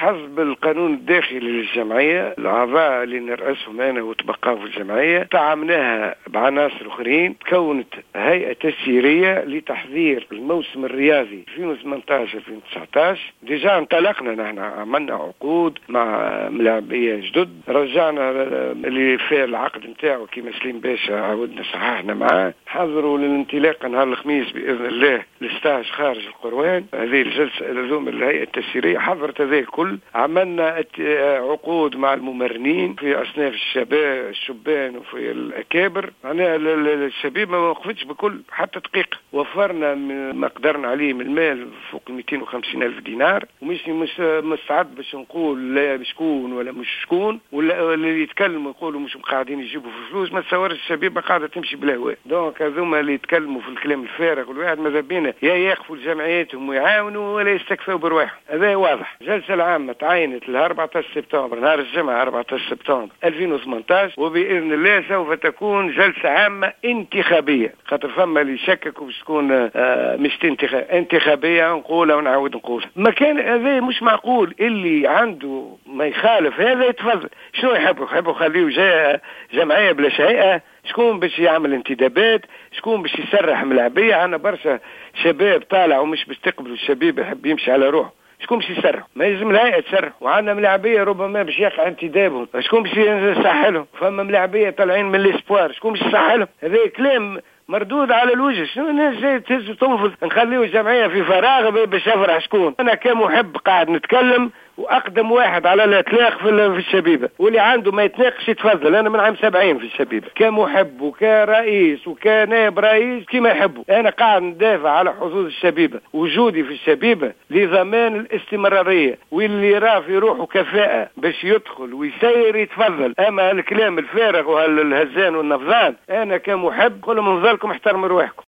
حسب القانون الداخلي للجمعية الأعضاء اللي نرأسهم أنا وتبقاو في الجمعية طعمناها بعناصر أخرين، تكونت هيئة تسييرية لتحضير الموسم الرياضي 2018-2019. ديجا انطلقنا، نحن عملنا عقود مع ملاعبية جدد، رجعنا اللي في العقد نتاعو كيما سليم باشا عاودنا صححنا معاه، حضروا للانطلاق نهار الخميس بإذن الله لستاج خارج القروان. هذه الجلسة لزوم الهيئة التسييرية حضرت هذه الكل. عملنا عقود مع الممرنين في أصناف الشبان وفي الأكابر. معناها الشباب ما وقفتش بكل حتى دقيقة. وفرنا ما قدرنا عليه من المال فوق 250 ألف دينار، ومش مستعد باش نقول لا بشكون ولا مش شكون، ولا اللي يتكلموا يقولوا مش قاعدين يجيبوا في فلوس. ما تصورش الشباب ما قاعدة تمشي بالهواء. دونك هذوما اللي يتكلموا في الكلام الفارغ، والواحد ماذا بينا يا يقفوا لجمعياتهم ويعاونوا ولا يستكفوا برواحهم. هذا واضح. الجلسة العامة تعينت ل 14 سبتمبر نهار الجمعة 14 سبتمبر 2018، وبإذن الله سوف تكون جلسة عامة انتخابية. خاطر فما اللي يشككوا باش تكون مش انتخابية، نقولها ونعاود نقولها. ما كان هذا مش معقول. اللي عنده ما يخالف هذا يتفضل. شنو يحبوا خليه جمعية بلا شيء؟ شكون باش يعمل انتدابات؟ شكون باش يسرح ملاعبية؟ عنا برشا شباب طالع ومش باش تقبلوا الشباب يحب يمشي على روحه. شكون باش يسرح؟ ما يلزم الهيئة تسرح. وعندنا ملاعبية ربما باش يقع انتدابهم، شكون باش يسحلهم؟ فما ملاعبية طالعين من الاسبوار، شكون باش يسحلهم؟ هذا كلام مردود على الوجه. شنو الناس جاي تهز وتنفض؟ نخليو الجمعية في فراغ باش يفرح شكون؟ أنا كمحب قاعد نتكلم، وأقدم واحد على الإطلاق في الشبيبة، واللي عنده ما يتناقش يتفضل. أنا من عام 70 في الشبيبة كمحب وكرئيس وكنائب رئيس كما يحبوا. أنا قاعد ندافع على حظوظ الشبيبة، وجودي في الشبيبة لضمان الاستمرارية، واللي راه في روحه كفاءة باش يدخل ويسير يتفضل. أما الكلام الفارغ وهالهزان والنفضان، أنا كمحب كل من ظلكم احترموا رواحكم.